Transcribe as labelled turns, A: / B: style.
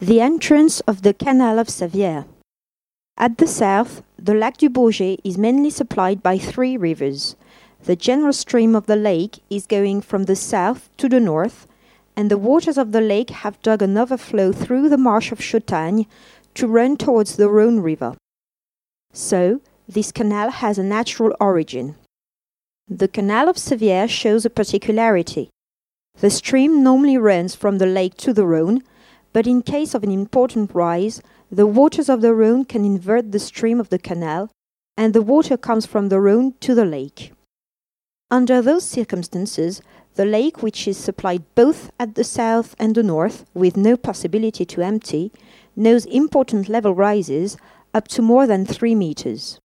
A: The entrance of the Canal of Savières. At the south, the Lac du Bourget is mainly supplied by three rivers. The general stream of the lake is going from the south to the north, and the waters of the lake have dug an overflow through the marsh of Chautagne to run towards the Rhône River. So, this canal has a natural origin. The Canal of Savières shows a particularity. The stream normally runs from the lake to the Rhône, but in case of an important rise, the waters of the Rhône can invert the stream of the canal, and the water comes from the Rhône to the lake. Under those circumstances, the lake, which is supplied both at the south and the north, with no possibility to empty, knows important level rises up to more than 3 meters.